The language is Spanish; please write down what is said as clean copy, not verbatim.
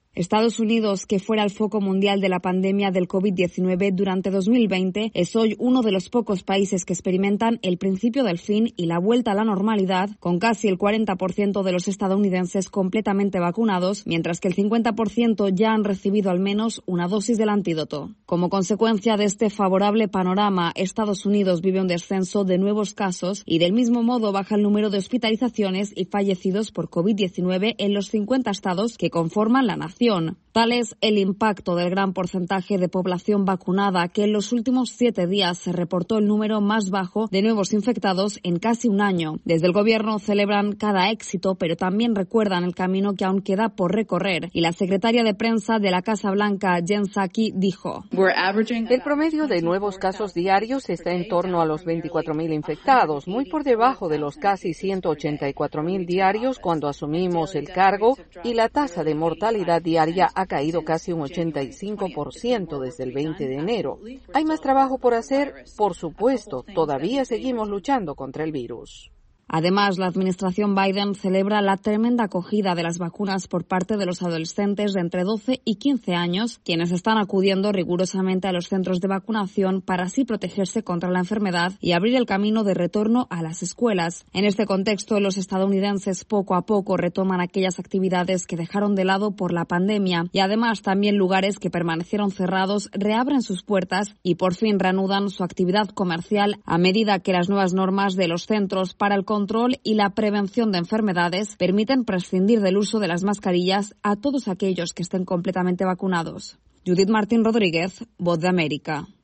Estados Unidos, que fuera el foco mundial de la pandemia del COVID-19 durante 2020, es hoy uno de los pocos países que experimentan el principio del fin y la vuelta a la normalidad, con casi el 40% de los estadounidenses completamente vacunados, mientras que el 50% ya han recibido al menos una dosis del antídoto. Como consecuencia de este favorable panorama, Estados Unidos vive un descenso de nuevos casos y del mismo modo baja el número de hospitalizaciones y fallecidos por COVID-19 en los 50 estados que conforman la nación. Tal es el impacto del gran porcentaje de población vacunada que en los últimos 7 días se reportó el número más bajo de nuevos infectados en casi un año. Desde el gobierno celebran cada éxito, pero también recuerdan el camino que aún queda por recorrer. Y la secretaria de prensa de la Casa Blanca, Jen Psaki, dijo: El promedio de nuevos casos diarios está en torno a los 24.000 infectados, muy por debajo de los casi 184.000 diarios cuando asumimos el cargo, y la tasa de mortalidad diaria ha caído casi un 85% desde el 20 de enero. ¿Hay más trabajo por hacer? Por supuesto, todavía seguimos luchando contra el virus. Además, la administración Biden celebra la tremenda acogida de las vacunas por parte de los adolescentes de entre 12 y 15 años, quienes están acudiendo rigurosamente a los centros de vacunación para así protegerse contra la enfermedad y abrir el camino de retorno a las escuelas. En este contexto, los estadounidenses poco a poco retoman aquellas actividades que dejaron de lado por la pandemia y además también lugares que permanecieron cerrados reabren sus puertas y por fin reanudan su actividad comercial a medida que las nuevas normas de los Centros para el Control y la Prevención de Enfermedades permiten prescindir del uso de las mascarillas a todos aquellos que estén completamente vacunados. Judith Martín Rodríguez, Voz de América.